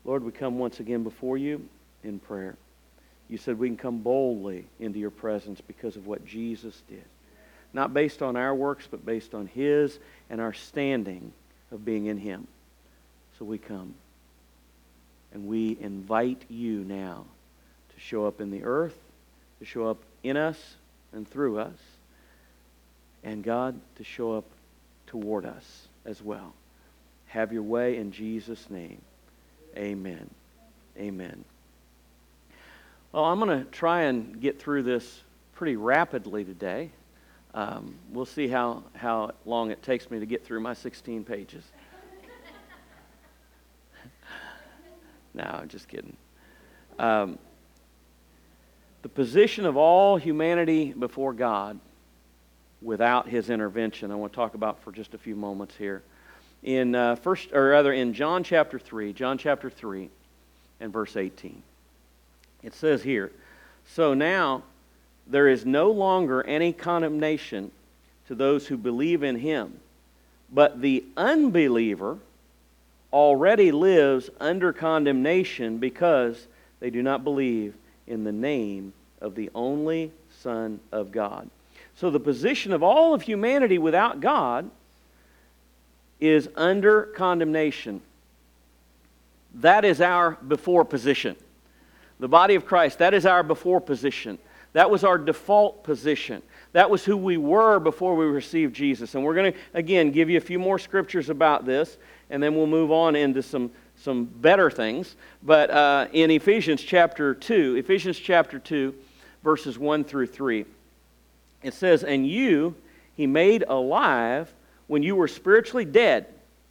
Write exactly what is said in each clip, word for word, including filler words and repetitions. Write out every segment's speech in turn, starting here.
Lord, we come once again before you in prayer. You said we can come boldly into your presence because of what Jesus did. Not based on our works, but based on his and our standing of being in him. So we come. And we invite you now to show up in the earth, to show up in us and through us, and God, to show up toward us as well. Have your way in Jesus' name. Amen. Amen. Well, I'm going to try and get through this pretty rapidly today. Um, we'll see how, how long it takes me to get through my sixteen pages. No, I'm just kidding. Um, the position of all humanity before God without his intervention, I want to talk about for just a few moments here. In uh, first, or rather, in John chapter three, John chapter three, and verse eighteen, it says here, "So now there is no longer any condemnation to those who believe in him, but the unbeliever already lives under condemnation because they do not believe in the name of the only Son of God." So the position of all of humanity without God is under condemnation. That is our before position. The body of Christ, that is our before position. That was our default position. That was who we were before we received Jesus. And we're going to, again, give you a few more scriptures about this, and then we'll move on into some, some better things. But uh, in Ephesians chapter two, Ephesians chapter two, verses one through three, it says, "And you he made alive when you were spiritually dead."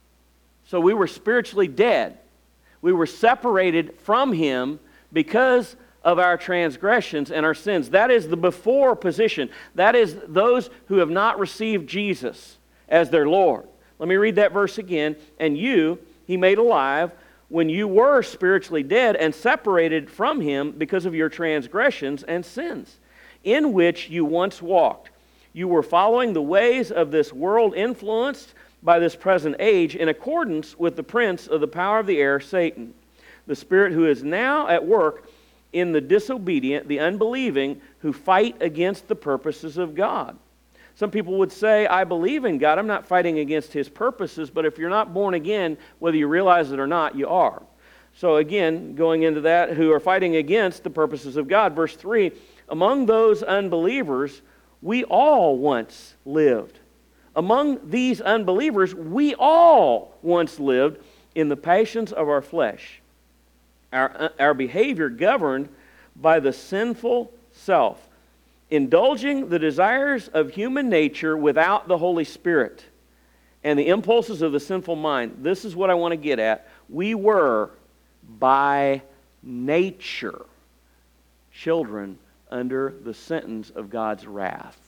So we were spiritually dead. We were separated from him because of our transgressions and our sins. That is the before position. That is those who have not received Jesus as their Lord. Let me read that verse again. "And you he made alive when you were spiritually dead and separated from him because of your transgressions and sins, in which you once walked. You were following the ways of this world, influenced by this present age, in accordance with the prince of the power of the air, Satan, the spirit who is now at work in the disobedient, the unbelieving, who fight against the purposes of God." Some people would say, "I believe in God. I'm not fighting against his purposes," but if you're not born again, whether you realize it or not, you are. So again, going into that, who are fighting against the purposes of God. Verse three, "Among those unbelievers, we all once lived." Among these unbelievers, we all once lived in the passions of our flesh, our, our behavior governed by the sinful self, indulging the desires of human nature without the Holy Spirit and the impulses of the sinful mind. This is what I want to get at. We were, by nature, children under the sentence of God's wrath,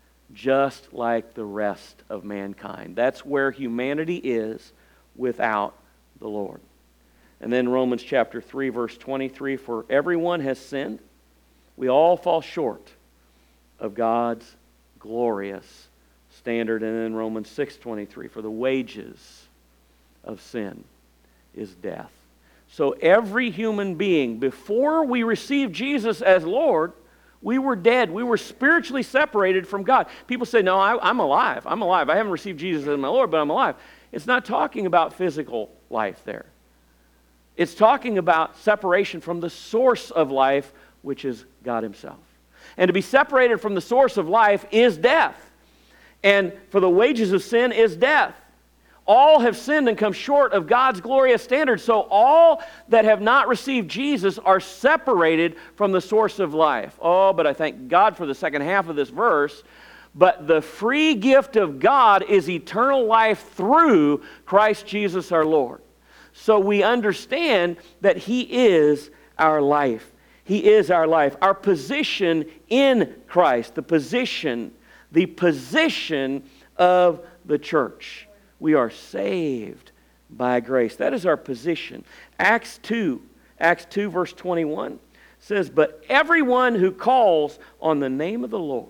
just like the rest of mankind. That's where humanity is without the Lord. And then Romans chapter three, verse twenty-three, "For everyone has sinned. We all fall short of God's glorious standard." And then Romans six twenty-three, "For the wages of sin is death." So every human being, before we received Jesus as Lord, we were dead. We were spiritually separated from God. People say, "No, I, I'm alive. I'm alive. I haven't received Jesus as my Lord, but I'm alive." It's not talking about physical life there. It's talking about separation from the source of life, which is God himself. And to be separated from the source of life is death. And for the wages of sin is death. All have sinned and come short of God's glorious standard. So all that have not received Jesus are separated from the source of life. Oh, but I thank God for the second half of this verse. "But the free gift of God is eternal life through Christ Jesus our Lord." So we understand that he is our life. He is our life. Our position in Christ, the position, the position of the church. We are saved by grace. That is our position. Acts two, Acts two verse twenty-one says, "But everyone who calls on the name of the Lord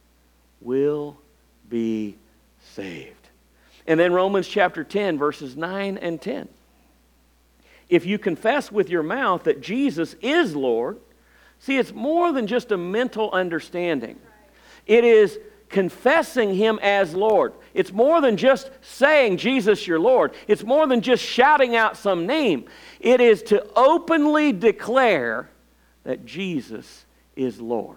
will be saved." And then Romans chapter ten, verses nine and ten. if you confess with your mouth that Jesus is Lord, see, it's more than just a mental understanding. It is confessing Him as Lord. It's more than just saying, Jesus, your Lord. It's more than just shouting out some name. It is to openly declare that Jesus is Lord.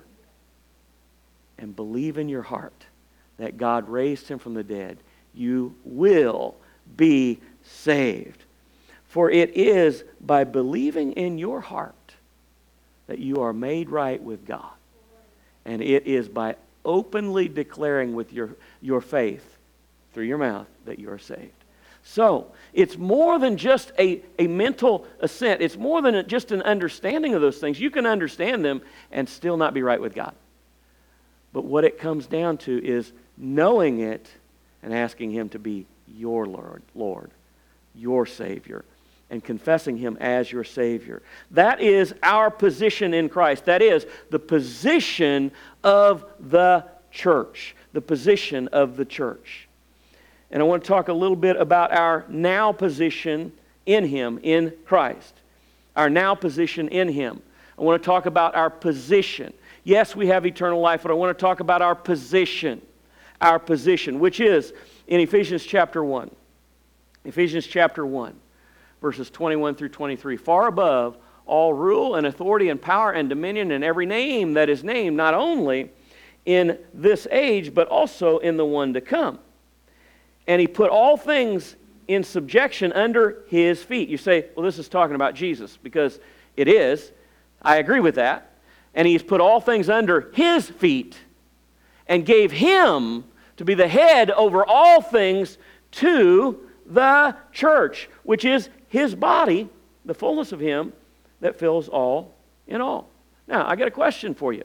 And believe in your heart that God raised Him from the dead. You will be saved. For it is by believing in your heart that you are made right with God. And it is by openly declaring with your, your faith through your mouth that you are saved. So, it's more than just a, a mental assent. It's more than a, just an understanding of those things. You can understand them and still not be right with God. But what it comes down to is knowing it and asking Him to be your Lord, Lord, your Savior, and confessing Him as your Savior. That is our position in Christ. That is the position of the church. The position of the church. And I want to talk a little bit about our now position in Him, in Christ. Our now position in Him. I want to talk about our position. Yes, we have eternal life, but I want to talk about our position. Our position, which is in Ephesians chapter one. Ephesians chapter one, verses twenty-one through twenty-three. Far above all rule and authority and power and dominion and every name that is named, not only in this age, but also in the one to come. And He put all things in subjection under His feet. You say, well, this is talking about Jesus, because it is. I agree with that. And He's put all things under His feet and gave Him to be the head over all things to the church, which is His body, the fullness of Him that fills all in all. Now, I got a question for you.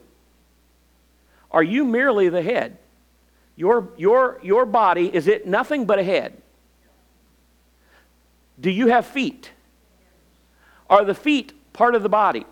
Are you merely the head? Your, your, your body, is it nothing but a head? Do you have feet? Are the feet part of the body?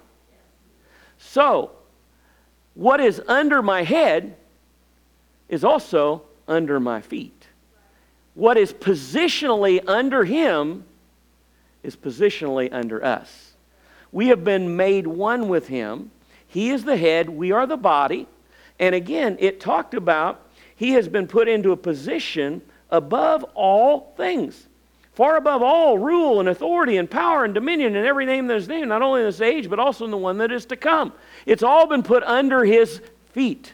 So, what is under my head is also under my feet. What is positionally under Him is positionally under us. We have been made one with Him. He is the head, we are the body. And again, it talked about He has been put into a position above all things. Far above all rule and authority and power and dominion and every name that is named, not only in this age, but also in the one that is to come. It's all been put under His feet.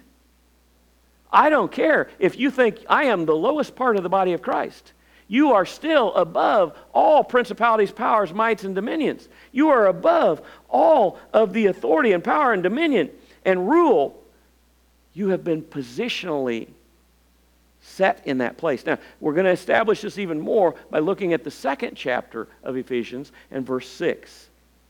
I don't care if you think I am the lowest part of the body of Christ. You are still above all principalities, powers, mights, and dominions. You are above all of the authority and power and dominion and rule. You have been positionally set in that place. Now, we're going to establish this even more by looking at the second chapter of Ephesians and verse six.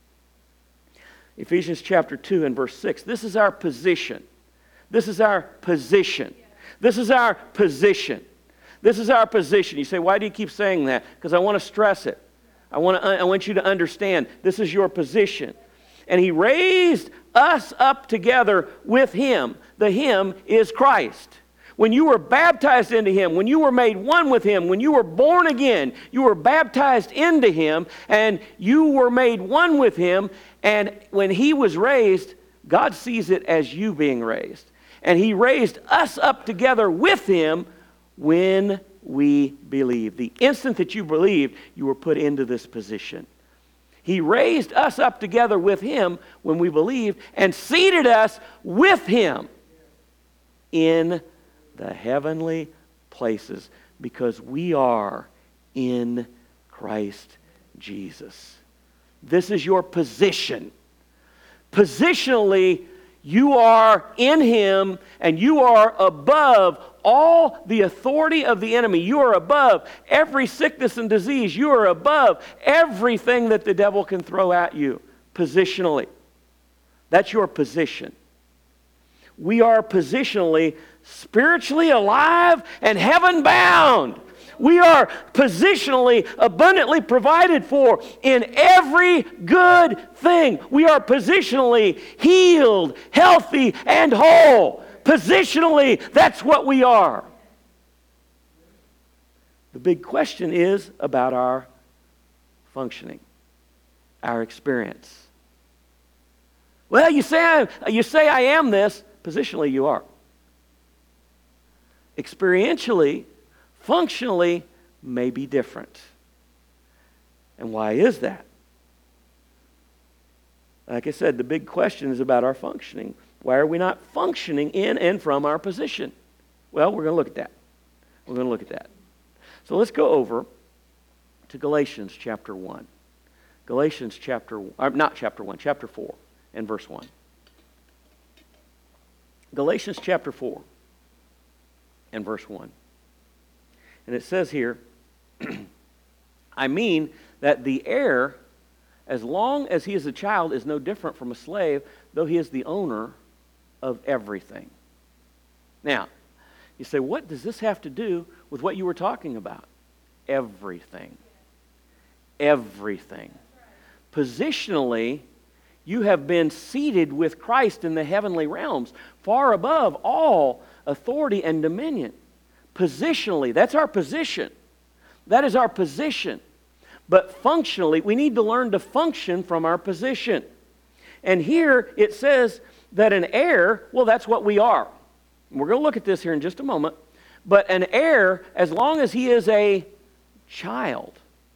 Ephesians chapter two and verse six. This is our position. This is our position. This is our position. This is our position. You say, why do you keep saying that? Because I want to stress it. I want to, I want you to understand this is your position. And He raised us up together with Him. The Him is Christ. When you were baptized into Him, when you were made one with Him, when you were born again, you were baptized into Him, and you were made one with Him, and when He was raised, God sees it as you being raised. And He raised us up together with Him when we believed. The instant that you believed, you were put into this position. He raised us up together with Him when we believed and seated us with Him in the heavenly places because we are in Christ Jesus. This is your position. Positionally, you are in Him and you are above all the authority of the enemy. You are above every sickness and disease. You are above everything that the devil can throw at you positionally. That's your position. We are positionally spiritually alive and heaven bound. We are positionally abundantly provided for in every good thing. We are positionally healed, healthy, and whole. Positionally, that's what we are. The big question is about our functioning. our experience. Well, you say I, you say I am this. Positionally, you are. Experientially, functionally, may be different. And why is that? Like I said, the big question is about our functioning. Why are we not functioning in and from our position? Well, we're going to look at that. We're going to look at that. So let's go over to Galatians chapter one. Galatians chapter, or not chapter one, chapter four and verse one. Galatians chapter four and verse one. And it says here, I mean that the heir, as long as he is a child, is no different from a slave, though he is the owner of everything. Now, you say, what does this have to do with what you were talking about? Everything. Everything. Positionally, you have been seated with Christ in the heavenly realms, far above all authority and dominion. Positionally, that's our position. That is our position. But functionally, we need to learn to function from our position. And here it says that an heir, well, that's what we are. We're going to look at this here in just a moment. But an heir, as long as he is a child,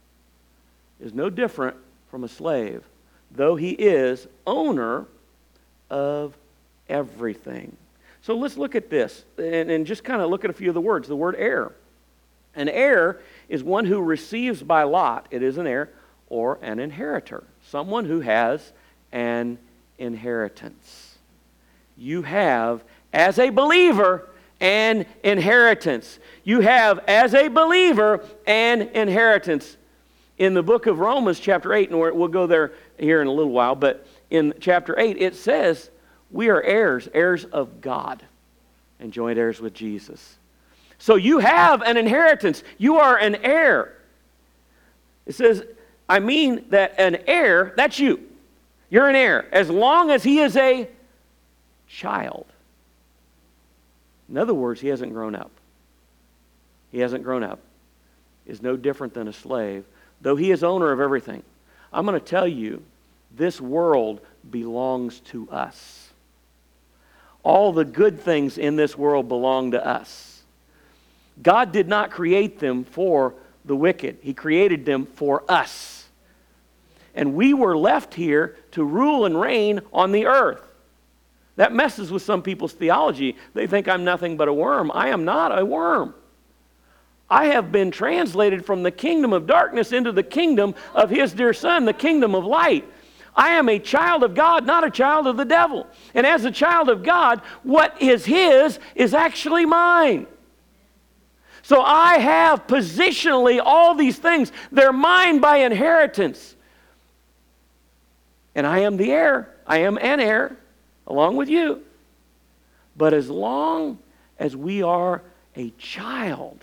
is no different from a slave, though he is owner of everything. So let's look at this and, and just kind of look at a few of the words. The word heir. An heir is one who receives by lot, it is an heir, or an inheritor. Someone who has an inheritance. You have, as a believer, an inheritance. You have, as a believer, an inheritance. In the book of Romans, chapter eight, and we'll go there here in a little while, but in chapter eight, it says, we are heirs, heirs of God, and joint heirs with Jesus. So you have an inheritance. You are an heir. It says, I mean that an heir, that's you. You're an heir, as long as he is a child. In other words, he hasn't grown up. He hasn't grown up. Is no different than a slave, though he is owner of everything. I'm going to tell you, this world belongs to us. All the good things in this world belong to us. God did not create them for the wicked. He created them for us. And we were left here to rule and reign on the earth. That messes with some people's theology. They think I'm nothing but a worm. I am not a worm. I have been translated from the kingdom of darkness into the kingdom of His dear Son, the kingdom of light. I am a child of God, not a child of the devil. And as a child of God, what is His is actually mine. So I have positionally all these things. They're mine by inheritance. And I am the heir. I am an heir along with you. But as long as we are a child,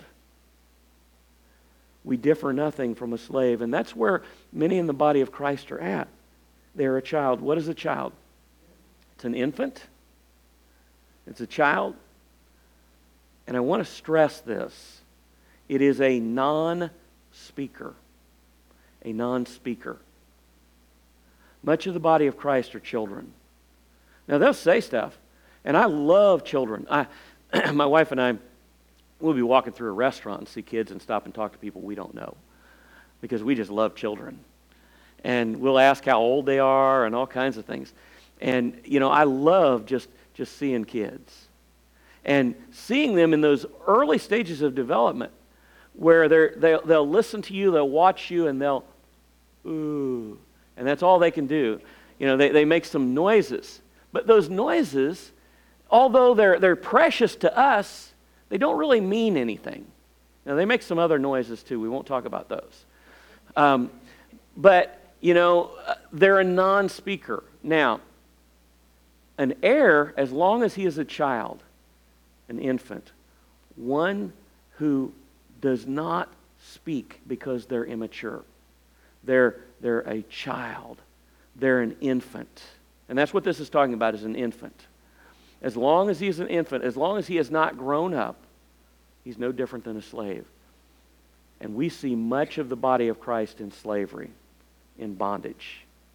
we differ nothing from a slave. And that's where many in the body of Christ are at. They're a child. What is a child? It's an infant. It's a child. And I want to stress this. It is a non-speaker. A non-speaker. Much of the body of Christ are children. Now, they'll say stuff. And I love children. I, my wife and I, we'll be walking through a restaurant and see kids and stop and talk to people we don't know. Because we just love children. And we'll ask how old they are and all kinds of things. And, you know, I love just, just seeing kids. And seeing them in those early stages of development where they're, they'll, they'll listen to you, they'll watch you, and they'll, ooh. And that's all they can do. You know, they, they make some noises. But those noises, although they're, they're precious to us, they don't really mean anything. Now, they make some other noises too. We won't talk about those. Um, but, you know, they're a non-speaker. Now, an heir, as long as he is a child, an infant, one who does not speak because they're immature. They're, they're a child. They're an infant. And that's what this is talking about, is an infant. As long as he's an infant, as long as he has not grown up, he's no different than a slave. And we see much of the body of Christ in slavery, in bondage.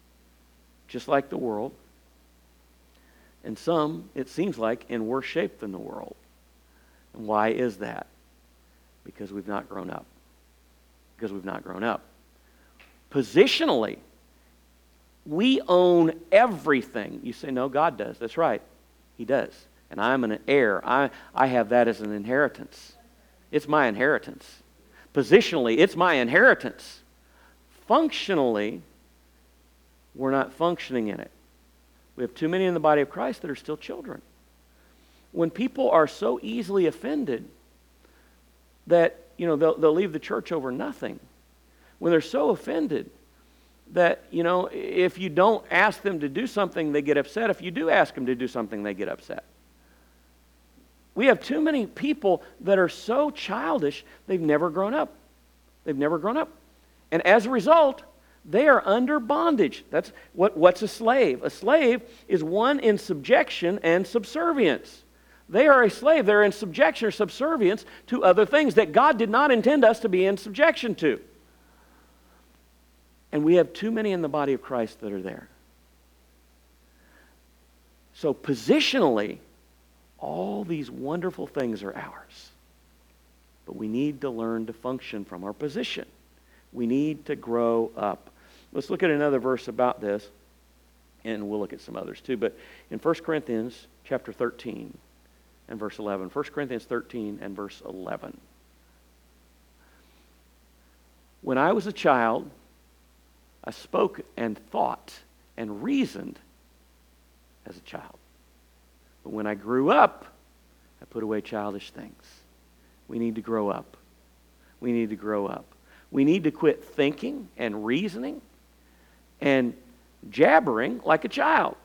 just like the world. And some, it seems like, in worse shape than the world. And why is that? Because we've not grown up. Because we've not grown up. Positionally, we own everything. You say, no, God does. That's right. He does. And I'm an heir. I, I have that as an inheritance. It's my inheritance. Positionally, it's my inheritance. Functionally, we're not functioning in it. We have too many in the body of Christ that are still children. When people are so easily offended that, you know, they'll, they'll leave the church over nothing. When they're so offended that, you know, if you don't ask them to do something, they get upset. If you do ask them to do something, they get upset. We have too many people that are so childish, they've never grown up. They've never grown up. And as a result, they are under bondage. That's what, what's a slave? A slave is one in subjection and subservience. They are a slave. They're in subjection or subservience to other things that God did not intend us to be in subjection to. And we have too many in the body of Christ that are there. So positionally, all these wonderful things are ours. But we need to learn to function from our position. We need to grow up. Let's look at another verse about this, and we'll look at some others too. But in First Corinthians chapter thirteen and verse eleven, First Corinthians thirteen and verse eleven. When I was a child, I spoke and thought and reasoned as a child. But when I grew up, I put away childish things. We need to grow up. We need to grow up. We need to quit thinking and reasoning and jabbering like a child.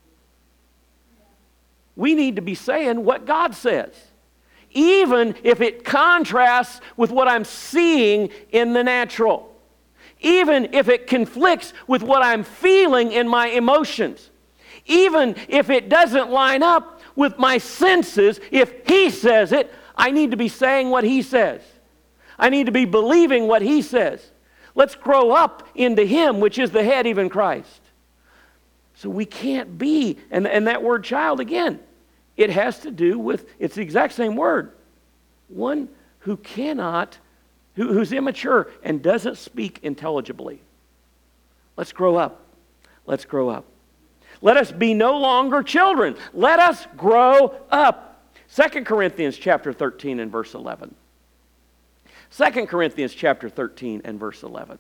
We need to be saying what God says, even if it contrasts with what I'm seeing in the natural, even if it conflicts with what I'm feeling in my emotions. Even if it doesn't line up with my senses, if He says it, I need to be saying what He says. I need to be believing what He says. Let's grow up into Him, which is the head, even Christ. So we can't be, and, and that word child, again, it has to do with, it's the exact same word. One who cannot, who, who's immature and doesn't speak intelligibly. Let's grow up. Let's grow up. Let us be no longer children. Let us grow up. Second Corinthians chapter thirteen and verse eleven. Second Corinthians chapter thirteen and verse eleven.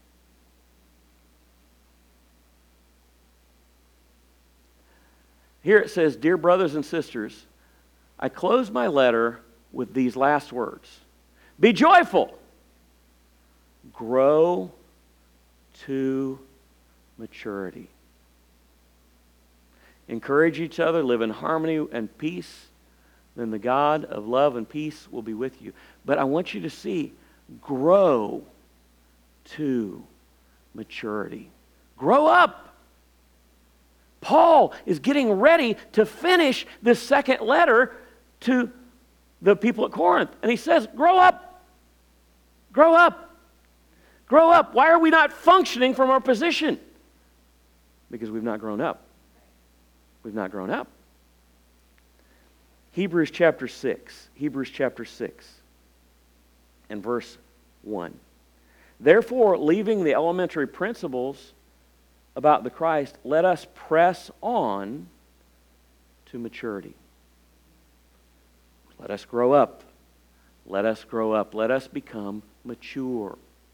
Here it says, "Dear brothers and sisters, I close my letter with these last words. Be joyful. Grow to maturity. Encourage each other, live in harmony and peace. Then the God of love and peace will be with you." But I want you to see, grow to maturity. Grow up. Paul is getting ready to finish this second letter to the people at Corinth. And he says, grow up. Grow up. Grow up. Why are we not functioning from our position? Because we've not grown up. We've not grown up. Hebrews chapter six. Hebrews chapter six and verse one. "Therefore, leaving the elementary principles about the Christ, let us press on to maturity." Let us grow up. Let us grow up. Let us become mature.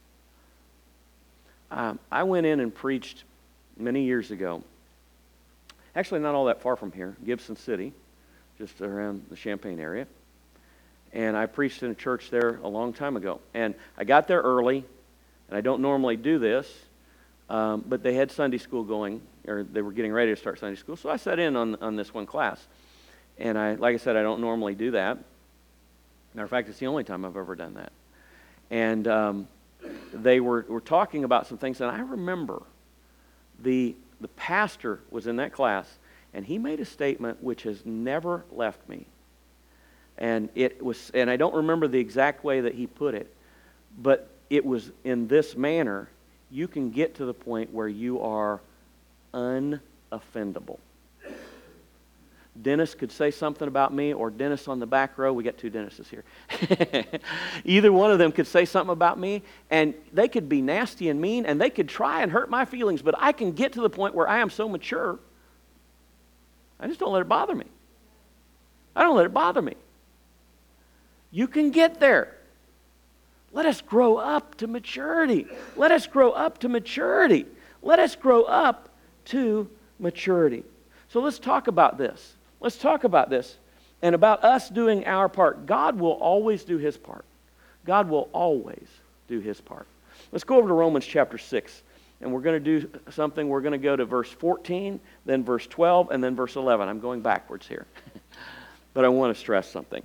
Um, I went in and preached many years ago. Actually, not all that far from here, Gibson City, just around the Champaign area. And I preached in a church there a long time ago. And I got there early, and I don't normally do this, um, but they had Sunday school going, or they were getting ready to start Sunday school. So I sat in on, on this one class. And I, like I said, I don't normally do that. Matter of fact, it's the only time I've ever done that. And um, they were, were talking about some things, and I remember the the pastor was in that class, and he made a statement which has never left me. And it was, and I don't remember the exact way that he put it, but it was in this manner: you can get to the point where you are unoffendable. Dennis could say something about me, or Dennis on the back row. We got two Dennises here. Either one of them could say something about me, and they could be nasty and mean, and they could try and hurt my feelings, but I can get to the point where I am so mature, I just don't let it bother me. I don't let it bother me. You can get there. Let us grow up to maturity. Let us grow up to maturity. Let us grow up to maturity. So let's talk about this. Let's talk about this and about us doing our part. God will always do His part. God will always do His part. Let's go over to Romans chapter six, and we're going to do something. We're going to go to verse fourteen, then verse twelve, and then verse eleven. I'm going backwards here, but I want to stress something.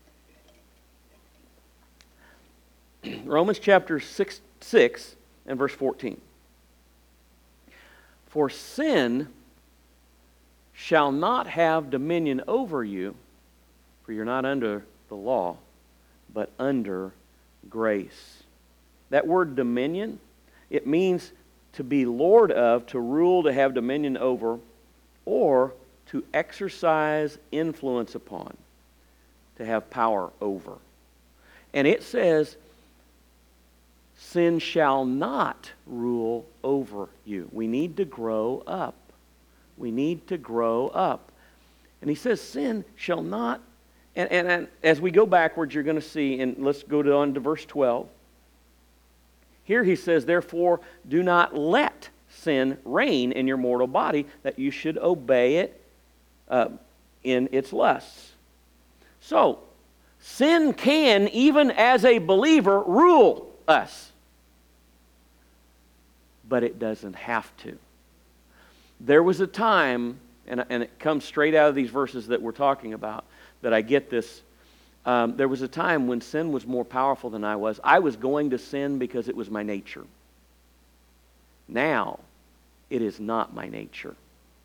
Romans chapter six, six and verse fourteen. For sin shall not have dominion over you, for you're not under the law, but under grace. That word dominion, it means to be lord of, to rule, to have dominion over, or to exercise influence upon, to have power over. And it says, sin shall not rule over you. We need to grow up. We need to grow up. And he says, sin shall not, and, and, and as we go backwards, you're going to see, and let's go to, on to verse twelve. Here he says, therefore, do not let sin reign in your mortal body, that you should obey it uh, in its lusts. So, sin can, even as a believer, rule us. But it doesn't have to. There was a time, and, and it comes straight out of these verses that we're talking about, that I get this. Um, there was a time when sin was more powerful than I was. I was going to sin because it was my nature. Now, it is not my nature.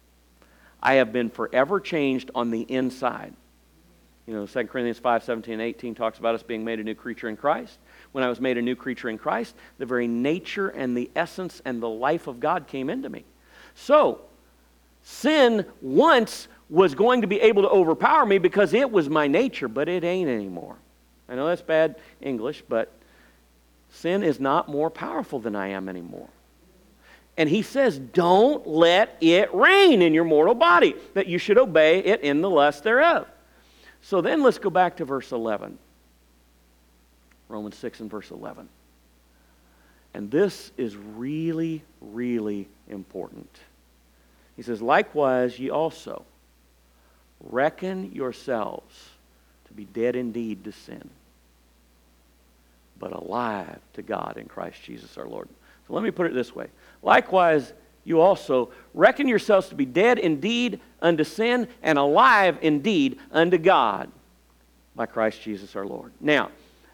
I have been forever changed on the inside. You know, Second Corinthians five, seventeen, and eighteen talks about us being made a new creature in Christ. When I was made a new creature in Christ, the very nature and the essence and the life of God came into me. So, sin once was going to be able to overpower me because it was my nature, but it ain't anymore. I know that's bad English, but sin is not more powerful than I am anymore. And he says, don't let it reign in your mortal body, that you should obey it in the lust thereof. So then let's go back to verse eleven. Romans six and verse eleven. And this is really, really important. He says, likewise, ye also reckon yourselves to be dead indeed to sin, but alive to God in Christ Jesus our Lord. So let me put it this way. Likewise, you also reckon yourselves to be dead indeed unto sin, and alive indeed unto God by Christ Jesus our Lord. Now,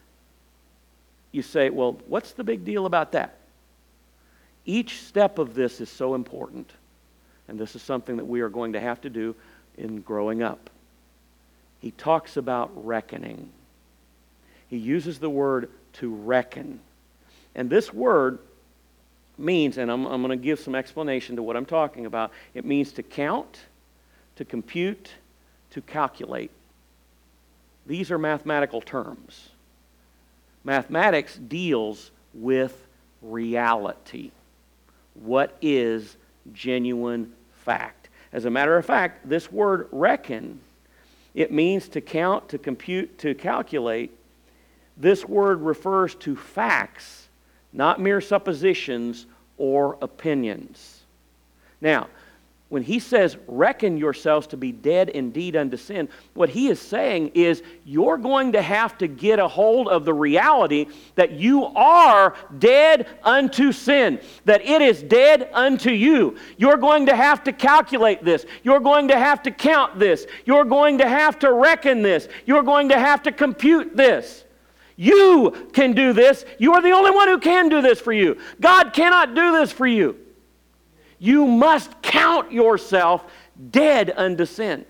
you say, well, what's the big deal about that? Each step of this is so important. And this is something that we are going to have to do in growing up. He talks about reckoning. He uses the word to reckon. And this word means, and I'm, I'm going to give some explanation to what I'm talking about, it means to count, to compute, to calculate. These are mathematical terms. Mathematics deals with reality. What is genuine fact? As a matter of fact, this word reckon, it means to count, to compute, to calculate. This word refers to facts, not mere suppositions or opinions. Now, when he says, reckon yourselves to be dead indeed unto sin, what he is saying is you're going to have to get a hold of the reality that you are dead unto sin, that it is dead unto you. You're going to have to calculate this. You're going to have to count this. You're going to have to reckon this. You're going to have to compute this. You can do this. You are the only one who can do this for you. God cannot do this for you. You must count yourself dead unto sin.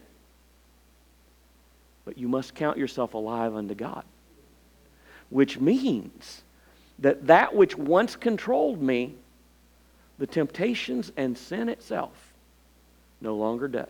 But you must count yourself alive unto God. Which means that that which once controlled me, the temptations and sin itself, no longer does.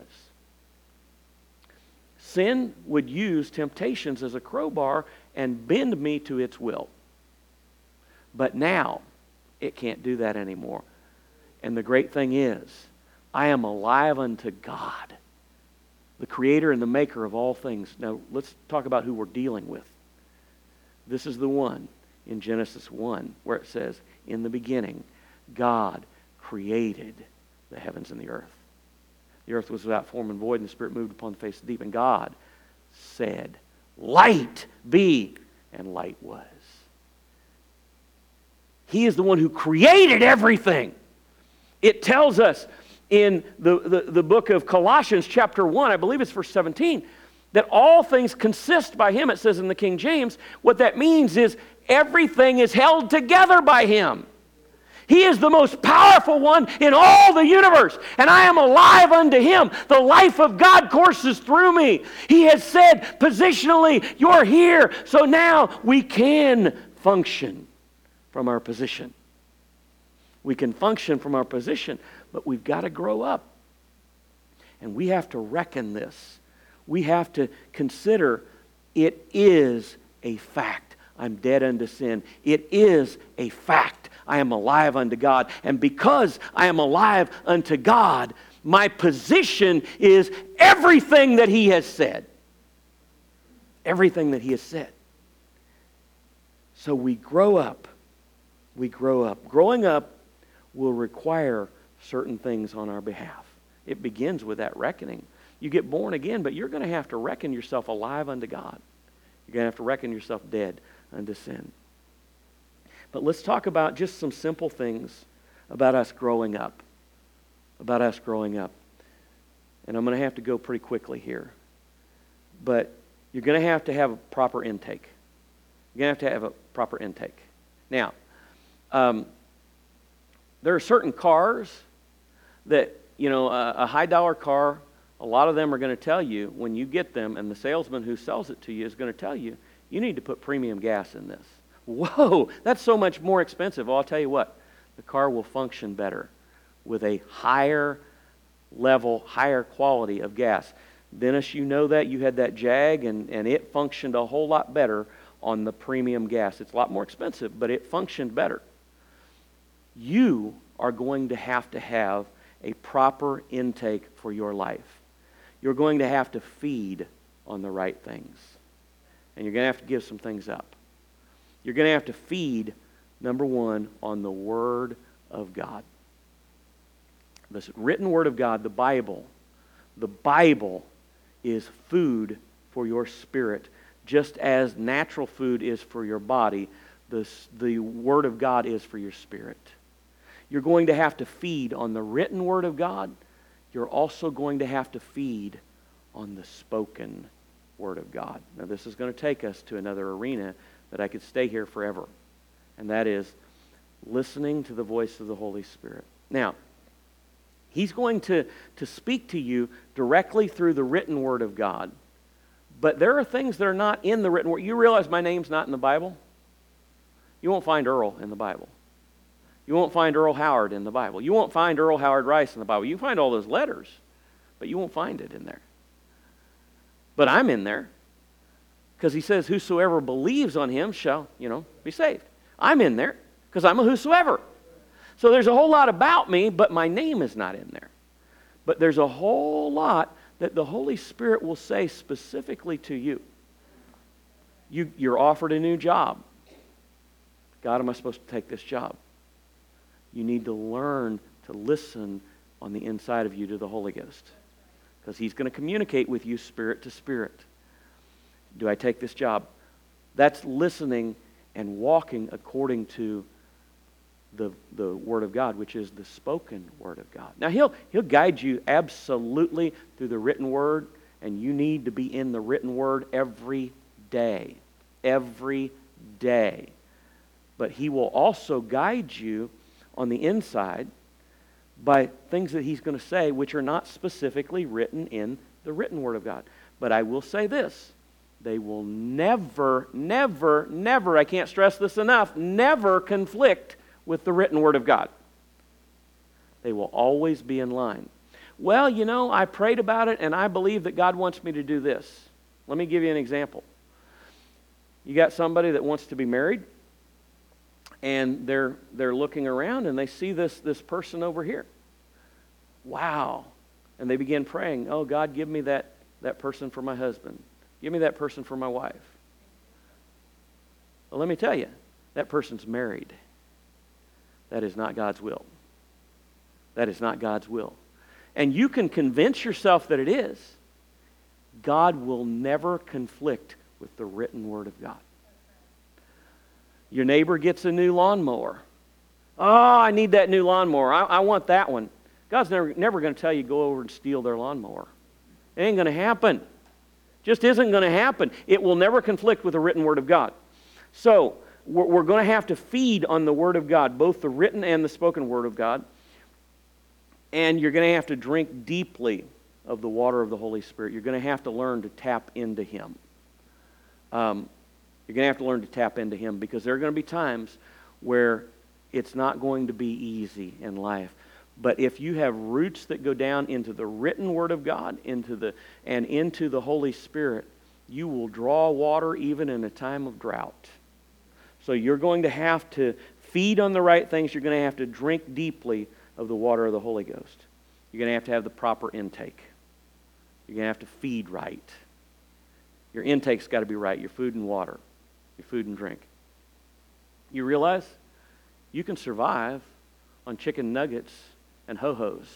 Sin would use temptations as a crowbar and bend me to its will. But now, it can't do that anymore. And the great thing is, I am alive unto God, the creator and the maker of all things. Now, let's talk about who we're dealing with. This is the one in Genesis one where it says, in the beginning, God created the heavens and the earth. The earth was without form and void, and the Spirit moved upon the face of the deep. And God said, light be, and light was. He is the one who created everything. It tells us in the, the, the book of Colossians chapter one, I believe it's verse seventeen, that all things consist by Him. It says in the King James, what that means is everything is held together by Him. He is the most powerful one in all the universe, and I am alive unto Him. The life of God courses through me. He has said positionally, you're here, so now we can function from our position. We can function from our position, but we've got to grow up. And we have to reckon this. We have to consider it is a fact. I'm dead unto sin. It is a fact. I am alive unto God. And because I am alive unto God, my position is everything that He has said. Everything that He has said. So we grow up. We grow up. Growing up will require certain things on our behalf. It begins with that reckoning. You get born again, but you're going to have to reckon yourself alive unto God. You're going to have to reckon yourself dead unto sin. But let's talk about just some simple things about us growing up. About us growing up. And I'm going to have to go pretty quickly here. But you're going to have to have a proper intake. You're going to have to have a proper intake. Now, um, there are certain cars that, you know, a, a high dollar car, a lot of them are going to tell you when you get them, and the salesman who sells it to you is going to tell you, you need to put premium gas in this. Whoa, that's so much more expensive. Well, I'll tell you what, the car will function better with a higher level, higher quality of gas. Dennis, you know that. You had that Jag, and, and it functioned a whole lot better on the premium gas. It's a lot more expensive, but it functioned better. You are going to have to have a proper intake for your life. You're going to have to feed on the right things. And you're going to have to give some things up. You're going to have to feed, number one, on the Word of God. The written Word of God, the Bible. The Bible is food for your spirit, just as natural food is for your body. The, the Word of God is for your spirit. You're going to have to feed on the written Word of God. You're also going to have to feed on the spoken Word of God. Now, this is going to take us to another arena that I could stay here forever, and that is listening to the voice of the Holy Spirit. Now, He's going to, to speak to you directly through the written Word of God, but there are things that are not in the written Word. You realize my name's not in the Bible? You won't find Earl in the Bible. You won't find Earl Howard in the Bible. You won't find Earl Howard Rice in the Bible. You can find all those letters, but you won't find it in there. But I'm in there because He says, whosoever believes on Him shall, you know, be saved. I'm in there because I'm a whosoever. So there's a whole lot about me, but my name is not in there. But there's a whole lot that the Holy Spirit will say specifically to you. you you're offered a new job. God, am I supposed to take this job? You need to learn to listen on the inside of you to the Holy Ghost, because He's going to communicate with you spirit to spirit. Do I take this job? That's listening and walking according to the, the Word of God, which is the spoken Word of God. Now, He'll, he'll guide you absolutely through the written Word, and you need to be in the written Word every day. Every day. But He will also guide you on the inside by things that He's going to say which are not specifically written in the written Word of God. But I will say this, they will never, never, never, I can't stress this enough, never conflict with the written Word of God. They will always be in line. well, you know, I prayed about it and I believe that God wants me to do this. Let me give you an example. You got somebody that wants to be married, and they're they're looking around and they see this, this person over here. Wow. And they begin praying, oh, God, give me that, that person for my husband. Give me that person for my wife. Well, let me tell you, that person's married. That is not God's will. That is not God's will. And you can convince yourself that it is. God will never conflict with the written Word of God. Your neighbor gets a new lawnmower. Oh, I need that new lawnmower. I, I want that one. God's never, never going to tell you go over and steal their lawnmower. It ain't going to happen. Just isn't going to happen. It will never conflict with the written Word of God. So, we're, we're going to have to feed on the Word of God, both the written and the spoken Word of God. And you're going to have to drink deeply of the water of the Holy Spirit. You're going to have to learn to tap into Him. Um, you're going to have to learn to tap into Him, because there are going to be times where it's not going to be easy in life. But if you have roots that go down into the written Word of God, into the and into the Holy Spirit, you will draw water even in a time of drought. So you're going to have to feed on the right things. You're going to have to drink deeply of the water of the Holy Ghost. You're going to have to have the proper intake. You're going to have to feed right. Your intake's got to be right. Your food and water. Your food and drink. You realize you can survive on chicken nuggets and ho-hos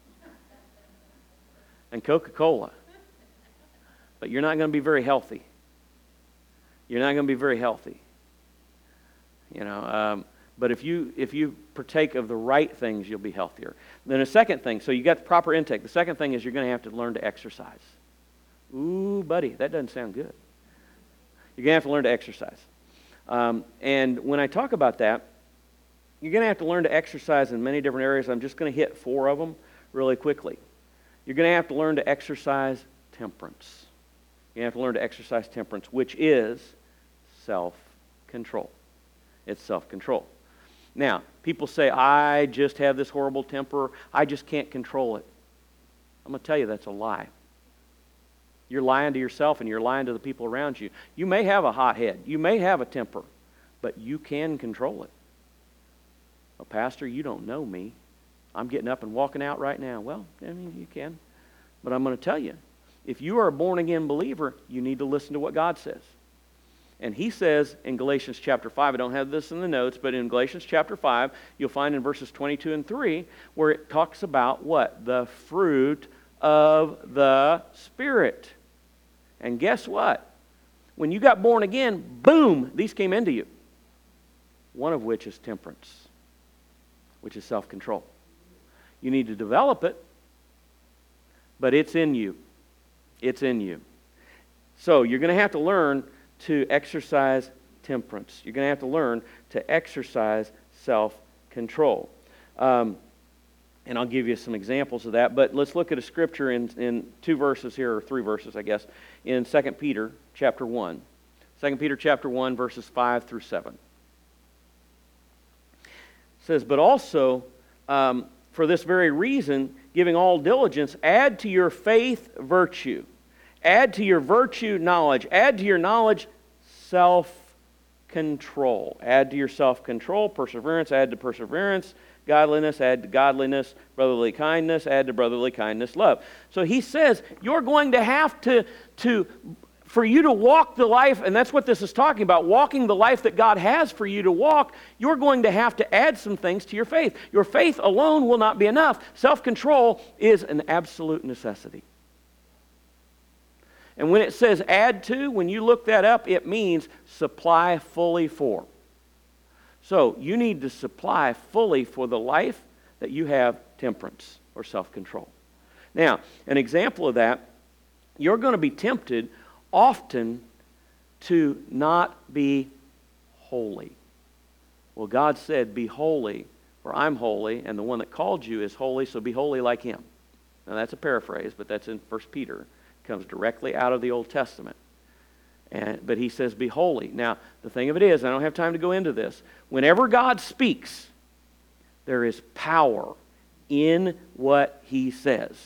and Coca-Cola, but you're not going to be very healthy. You're not going to be very healthy. You know, um, but if you if you partake of the right things, you'll be healthier. Then a second thing, so you got the proper intake. The second thing is you're going to have to learn to exercise. Ooh, buddy, that doesn't sound good. You're going to have to learn to exercise. Um, and when I talk about that, you're going to have to learn to exercise in many different areas. I'm just going to hit four of them really quickly. You're going to have to learn to exercise temperance. You have to learn to exercise temperance, which is self-control. It's self-control. Now, people say, I just have this horrible temper. I just can't control it. I'm going to tell you that's a lie. You're lying to yourself and you're lying to the people around you. You may have a hot head. You may have a temper, but you can control it. Well, Pastor, you don't know me. I'm getting up and walking out right now. Well, I mean, you can. But I'm going to tell you, if you are a born-again believer, you need to listen to what God says. And He says in Galatians chapter five, I don't have this in the notes, but in Galatians chapter five, you'll find in verses twenty-two and three, where it talks about what? The fruit of the Spirit. And guess what? When you got born again, boom, these came into you. One of which is temperance, which is self-control. You need to develop it, but it's in you. It's in you. So you're going to have to learn to exercise temperance. You're going to have to learn to exercise self-control. Um, and I'll give you some examples of that, but let's look at a scripture in, in two verses here, or three verses, I guess, in Second Peter chapter one. Second Peter chapter one, verses five through seven. It says, but also, um, for this very reason, giving all diligence, add to your faith virtue. Add to your virtue knowledge. Add to your knowledge self-control. Add to your self-control perseverance. Add to perseverance godliness. Add to godliness brotherly kindness. Add to brotherly kindness love. So he says you're going to have to, to, for you to walk the life, and that's what this is talking about, walking the life that God has for you to walk, you're going to have to add some things to your faith. Your faith alone will not be enough. Self-control is an absolute necessity. And when it says add to, when you look that up, it means supply fully for. So you need to supply fully for the life that you have temperance or self-control. Now, an example of that, you're going to be tempted often to not be holy. Well, God said, be holy, for I'm holy, and the one that called you is holy, so be holy like Him. Now, that's a paraphrase, but that's in First Peter. Comes directly out of the Old Testament. And, but he says, be holy. Now, the thing of it is, I don't have time to go into this. Whenever God speaks, there is power in what He says.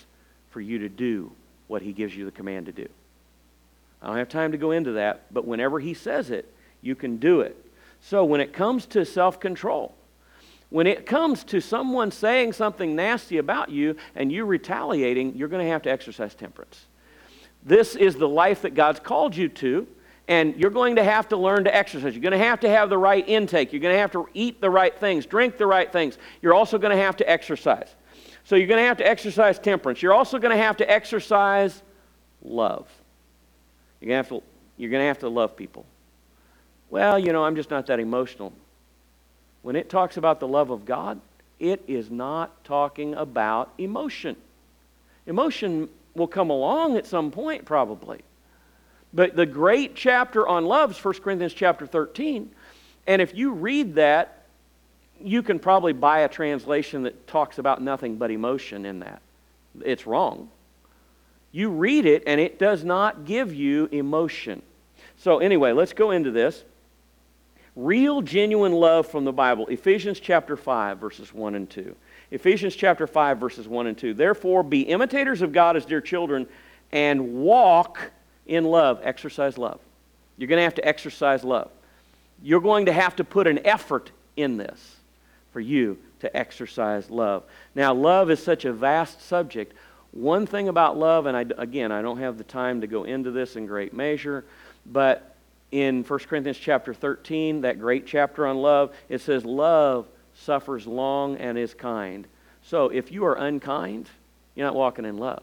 for you to do what He gives you the command to do. I don't have time to go into that, but whenever He says it, you can do it. So when it comes to self-control, when it comes to someone saying something nasty about you and you retaliating, you're going to have to exercise temperance. This is the life that God's called you to, and you're going to have to learn to exercise. You're going to have to have the right intake. You're going to have to eat the right things, drink the right things. You're also going to have to exercise. So you're going to have to exercise temperance. You're also going to have to exercise love. You're going to have to, you're going to have to love people. Well, you know, I'm just not that emotional. When it talks about the love of God, it is not talking about emotion. Emotion will come along at some point, probably. But the great chapter on love is First Corinthians chapter thirteen. And if you read that, you can probably buy a translation that talks about nothing but emotion in that. It's wrong. You read it, and it does not give you emotion. So anyway, let's go into this. Real, genuine love from the Bible. Ephesians chapter five, verses one and two. Ephesians chapter five, verses one and two. Therefore, be imitators of God as dear children, and walk in love. Exercise love. You're going to have to exercise love. You're going to have to put an effort in this for you to exercise love. Now, love is such a vast subject. One thing about love, and I, again, I don't have the time to go into this in great measure, but in First Corinthians chapter thirteen, that great chapter on love, it says, love suffers long and is kind. So if you are unkind, you're not walking in love.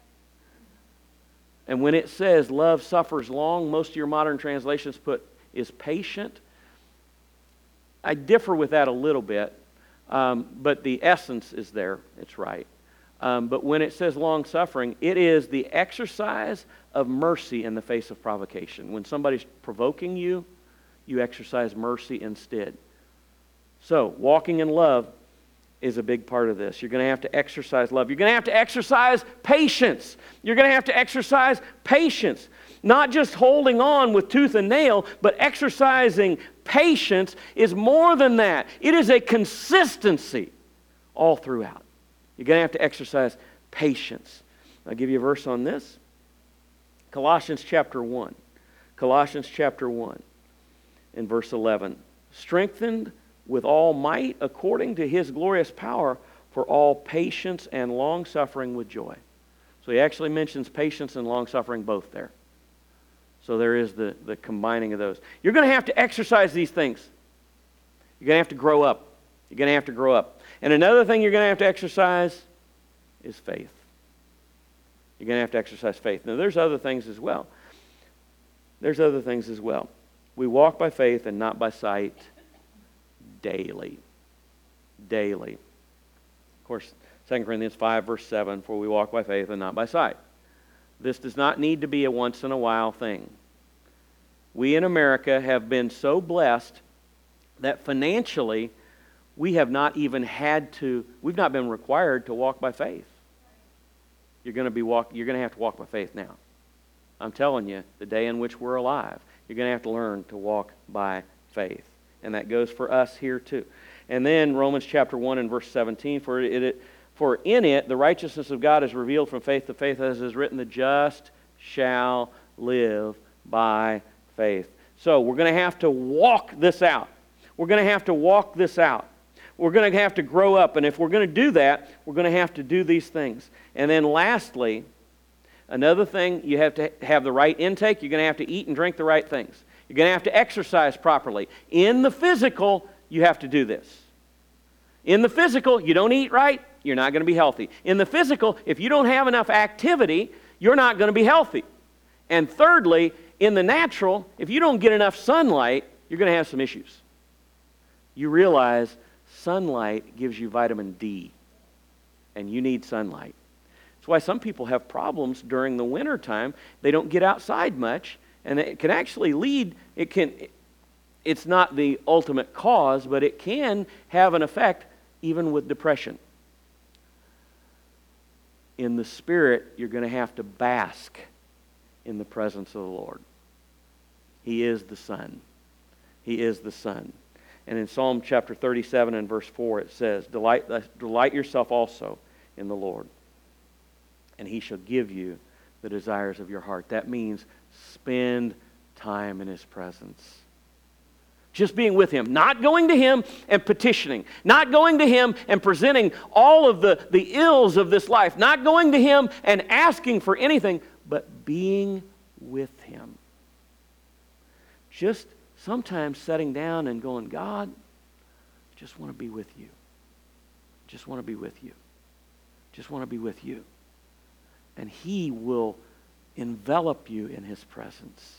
And when it says love suffers long, most of your modern translations put is patient. I differ with that a little bit, um, but the essence is there. It's right. Um, but when it says long suffering, it is the exercise of mercy in the face of provocation. When somebody's provoking you, you exercise mercy instead. So, walking in love is a big part of this. You're going to have to exercise love. You're going to have to exercise patience. You're going to have to exercise patience. Not just holding on with tooth and nail, but exercising patience is more than that. It is a consistency all throughout. You're going to have to exercise patience. I'll give you a verse on this. Colossians chapter one. Colossians chapter one in verse eleven. Strengthened with all might according to His glorious power for all patience and long-suffering with joy. So he actually mentions patience and long-suffering both there. So there is the, the combining of those. You're going to have to exercise these things. You're going to have to grow up. You're going to have to grow up. And another thing you're going to have to exercise is faith. You're going to have to exercise faith. Now, there's other things as well. There's other things as well. We walk by faith and not by sight daily. Daily. Of course, Second Corinthians five, verse seven, for we walk by faith and not by sight. This does not need to be a once-in-a-while thing. We in America have been so blessed that financially we have not even had to, we've not been required to walk by faith. You're going to be walk, you're going to have to walk by faith now. I'm telling you, the day in which we're alive, you're going to have to learn to walk by faith. And that goes for us here too. And then Romans chapter one and verse seventeen, for it, it for in it the righteousness of God is revealed from faith to faith, as is written, the just shall live by faith. So we're going to have to walk this out. We're going to have to walk this out. We're going to have to grow up. And if we're going to do that, we're going to have to do these things. And then lastly, another thing, you have to have the right intake. You're going to have to eat and drink the right things. You're going to have to exercise properly. In the physical, you have to do this. In the physical, you don't eat right, you're not going to be healthy. In the physical, if you don't have enough activity, you're not going to be healthy. And thirdly, in the natural, if you don't get enough sunlight, you're going to have some issues. You realize sunlight gives you vitamin D, and you need sunlight. That's why some people have problems during the winter time. They don't get outside much, and it can actually lead, it can, it's not the ultimate cause, but it can have an effect even with depression. In the Spirit, you're going to have to bask in the presence of the Lord. He is the sun. He is the sun. And in Psalm chapter thirty-seven and verse four, it says, Delight, delight yourself also in the Lord. and He shall give you the desires of your heart. That means spend time in His presence. Just being with Him, not going to Him and petitioning, not going to Him and presenting all of the, the ills of this life, not going to Him and asking for anything, but being with Him. Just sometimes sitting down and going, God, I just want to be with you. Just want to be with you. Just want to be with you. And He will envelop you in His presence.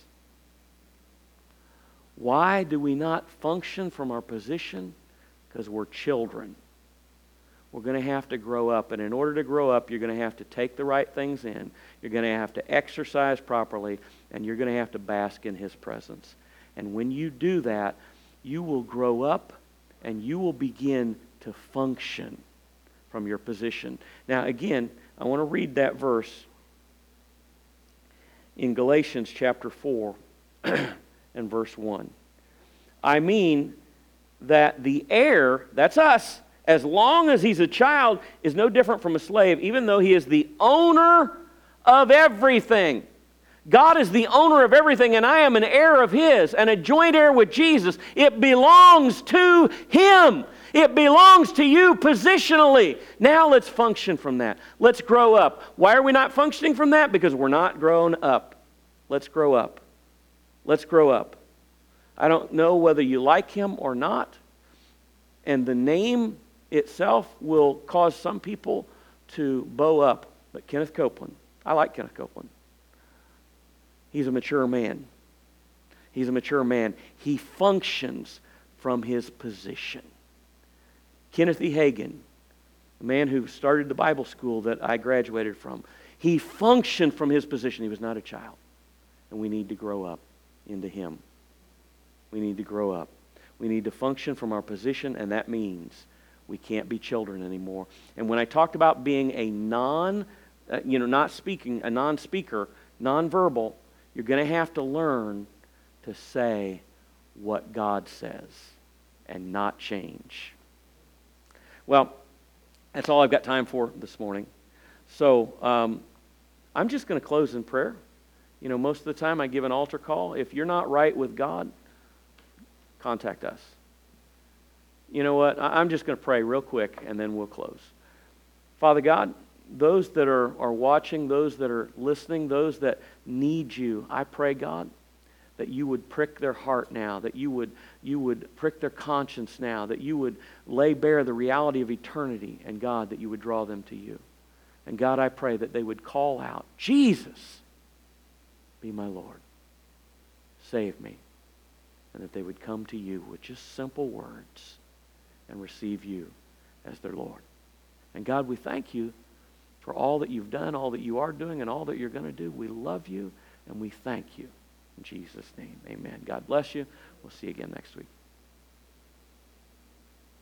Why do we not function from our position? Because we're children. We're going to have to grow up. And in order to grow up, you're going to have to take the right things in. You're going to have to exercise properly. And you're going to have to bask in His presence. And when you do that, you will grow up and you will begin to function from your position. Now, again, I want to read that verse in Galatians chapter four and verse one. I mean that the heir, that's us, as long as he's a child, is no different from a slave, even though he is the owner of everything. God is the owner of everything, and I am an heir of His, and a joint heir with Jesus. It belongs to Him. It belongs to you positionally. Now let's function from that. Let's grow up. Why are we not functioning from that? Because we're not grown up. Let's grow up. Let's grow up. I don't know whether you like him or not, and the name itself will cause some people to bow up. But Kenneth Copeland, I like Kenneth Copeland. He's a mature man. He's a mature man. He functions from his position. Kenneth E. Hagin, a man who started the Bible school that I graduated from, he functioned from his position. He was not a child. And we need to grow up into him. We need to grow up. We need to function from our position, and that means we can't be children anymore. And when I talked about being a non, uh, you know, not speaking, a non-speaker, non-verbal, you're going to have to learn to say what God says and not change. Well, that's all I've got time for this morning. So um, I'm just going to close in prayer. You know, most of the time I give an altar call. If you're not right with God, contact us. You know what? I'm just going to pray real quick and then we'll close. Father God, those that are, are watching, those that are listening, those that need you, I pray, God, that you would prick their heart now, that you would, you would prick their conscience now, that you would lay bare the reality of eternity, and God, that you would draw them to you. And God, I pray that they would call out, Jesus, be my Lord. Save me. And that they would come to you with just simple words and receive you as their Lord. And God, we thank you for all that you've done, all that you are doing, and all that you're going to do. We love you and we thank you. In Jesus' name, amen. God bless you. We'll see you again next week.